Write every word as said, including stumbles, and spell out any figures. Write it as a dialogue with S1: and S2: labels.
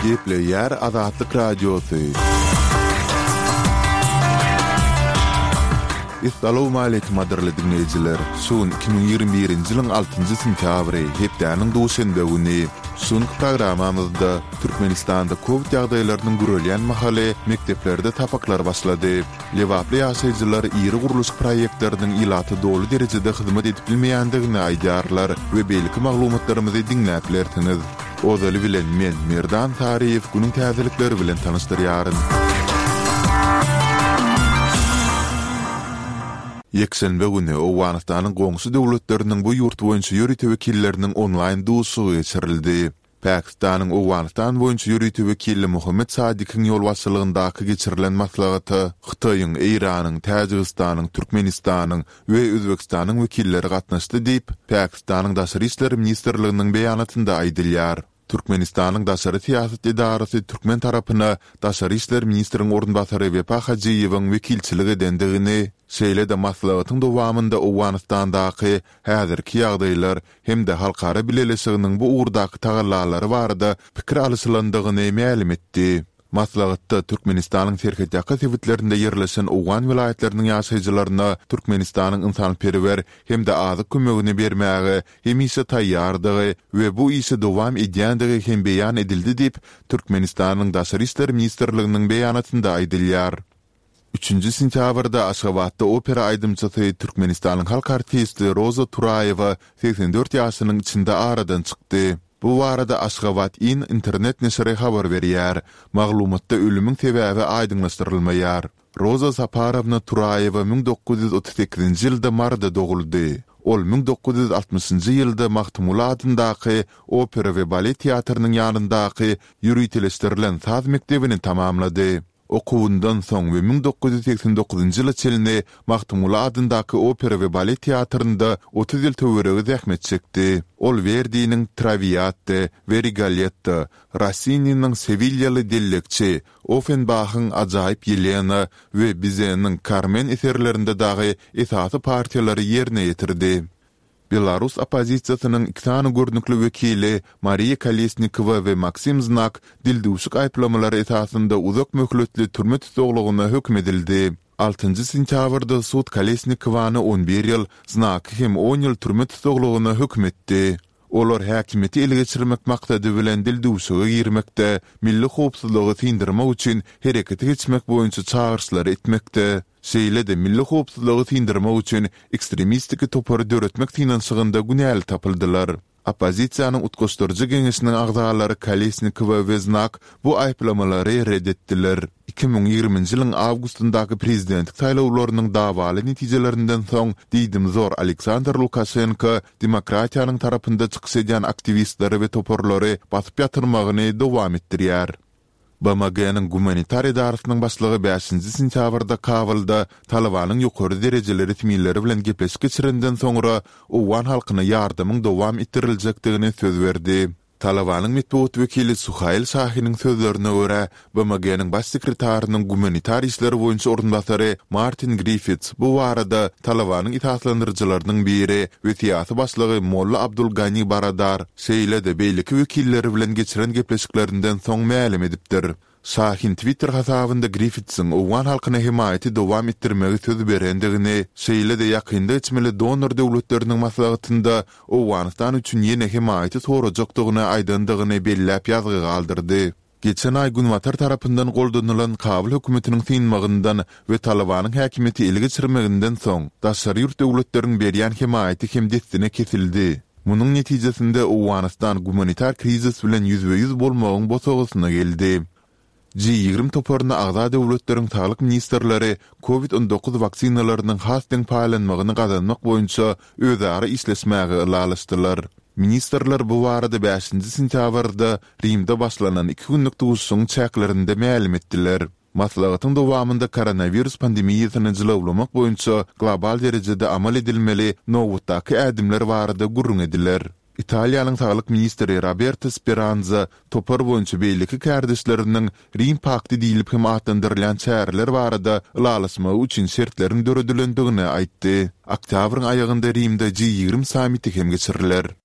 S1: Geple yer Azatlyk Radiosu. Assalamu alaykum adirli dinleyijiler. Sun iki bin ýygrimi birinji ýylyň altynjy sentýabry hepdäniň duşende güni. Sun programamyzda Türkmenistanda Covid ýagdaýlarynyň görülýän mahaly mekteplerde tapaklar başlady. Lewaply ýaşaýjylar ýyry guruluş proýektleriniň ilaty dolu derejede hyzmat edip bilmeýändigini aýdarlar we belki maglumatlarymyzy dinläp bilersiňiz. Ozaly bilen men Merdan Tariýew günüň täzelikleri bilen tanışdyrýaryn. Yeksenbe güni Owganystanyň goňşy döwletleriniň bu ýurt boýunça ýörüte wekilleriniň online duşugy geçirildi. Pakistanyň Owganystan boýunça ýörüte wekili Muhammed Sadikiň ýol başçylygyndaky geçirilen maslahaty Hytaýyň, Iranyň, Täjikistanyň, Türkmenistanyň we Özbekistanyň wekilleri gatnaşdy diýip Pakistanyň Daşary işler ministrliginiň beýanatynda aýdylýar. Türkmenistanyň Daşary siýasat idarasy Türkmen tarapyna Daşary işler ministriniň orunbasary Wepa Hajiýewiň wekilçiligi edendigini, şeýle de maslahatyň dowamında Owganystandaky häzirki ýagdaýlar hem de halkara bileleşiginiň bu uğurdaky tagallalary barada pikir alyslandygyny ma'lum etdi. Maslahatda Türkmenistanyň serhedýaky sewitlerinde ýerleşen Owgan vilayetleriniň ýaşaýjylaryna Türkmenistanyň ynsanperwer hem de azyk kömegini bermäge hemişe taýýardygy we bu işi dowam edýändigi hem beýan edildi diýip Türkmenistanyň Daşary işler ministrliginiň beýanatynda aýdylýar. üçünji sentýabrda Aşgabatda opera aýdymçysy Türkmenistanyň halk artisti Roza Turaýewa seksen dört ýaşynyň içinde aradan çykdy. Bu arada Aşgabat in internet neşri habar berýär. Maglumatda ölümüň sebäbi aýdymlaşdyrylmaýar. Roza Saparovna Turaýewa bin dokuz ýüz otuz sekizinji ýylda marda doguldy. Ol bin dokuz ýüz altmışynjy ýylda Mahtumula adyndaky opera we balet teatrynyň ýanyndaky ýürütleşdirilen saz mektebini tamamlady. Okuwundan soň we bin dokuz ýüz seksen dokuzynjy ýyla çelini Mahtumula adyndaky opera we balet teatrynda otuz ýyl töweregi zähmet çekdi. Ol Verdi'niň Traviata we Rigoletto, Rossini'niň Sevillaly Dellekçi, Offenbach'yň Ajaýyp Yelena we Bizet'niň Carmen eserlerinde dagy esasy partiýalary ýerine ýetirdi. Belarus opozisiýasynyň iki tane görnükli wekili Mariya Kolesnikova we Maksim Znak dilduşyk aýplamalary esasynda uzak möhletli türme tutuglygyna hökm edildi. altynjy sentýabrda sud Kolesnikovany on bir ýyl, Znaky hem on ýyl türme tutuglygyna hökm etdi. Olar häkimeti ele geçirmek maksady bilen dilduşyga girmekde, milli howpsuzlygy tindirmek üçin hereket geçmek boýunça çağırşlar etmekde. Şeýle de milli howpsuzlygy tindirmek üçin ekstremistik topary döretmek finansyagynda günäl tapyldylar. Opozisiýanyň utgaşdyrjy geňeşiniň agzalary Kolesnikova we Znak bu aýplamalary reddetdiler. iki bin ýygrimiňji ýylyň awgustyndaky prezidentlik saýlawlarynyň dawaly netijelerinden soň diýdim zor Aleksandr Lukashenko demokratiýanyň tarapynda çykyş edýän aktivistleri we toparlary basyp ýatyrmagyny dowam etdirýär. B M G'niň gumanitar idarasynyň başlygy beşinji sentýabrda Kabulda Talabanyň ýokary derejeleri resmiýetleri bilen gepleşik geçirenden soňra Owgan halkyna ýardymyň dowam ettiriljekdigini söz berdi. Talabanyň medeniýet wekili Suhaýl Şahynyň sözlerine görä, B M G'niň baş sekretarinyň gumanitar işleri boýunça orunbasary Martin Griffiths bu arada Talabanyň itaatlandyrjylarynyň biri we siýasy başlygy Molla Abdul Gani Baradar şeýle de beýleki wekilleri bilen geçiren gepleşiklerinden soň ma'lum edipdir. Şahin Twitter hasabynda Griffiths'in Owgan halkyna himayaty dowam etdirmegi söz berendigini, şeýle de ýakynda içmeli donor döwletleriniň maslahatynda Owganystan üçin ýene himayaty sorajakdygyny aýdandygyny belläp ýazgy galdyrdy. Geçen ay Günwatar tarapyndan goldanulan Kabul hökümetiniň synmagyndan we Talabanyň häkimeti ele geçirmeginden soň daşary ýurt döwletleriniň berýän himayaty hem destine kesildi. Munyň netijesinde Owganystan gumanitar krizis bilen yüzde yüz bolmagyň bosagysyna geldi. G ýygrimi toparyna agza döwletleriň saglyk ministrleri Covid on dokuz vaksinalarynyň hasdyň paýlanmagyny gazanmak boýunça özara işleşmäge ýalaşdylar. Ministrler bu arada beşinji sentýabrda Rimde başlanan iki günlük duşuň çäklerinde ma'lum etdiler. Maslahatyň dowamında koronavirus pandemiýasyny jylawlamak boýunça global derejede amal edilmeli nowatdaky ädimler barada gurrun ediler. Italiýanyň saglyk ministri Roberto Speranza topar boýunça beýleki kardeşleriniň Rim pakty diýilip hem atlandyrılan çäreler barada ýalaşma üçin şertlerin döredilendigini aýtdy. Oktýabryň aýagynda Rimde G ýygrimi samiti hem geçiriler.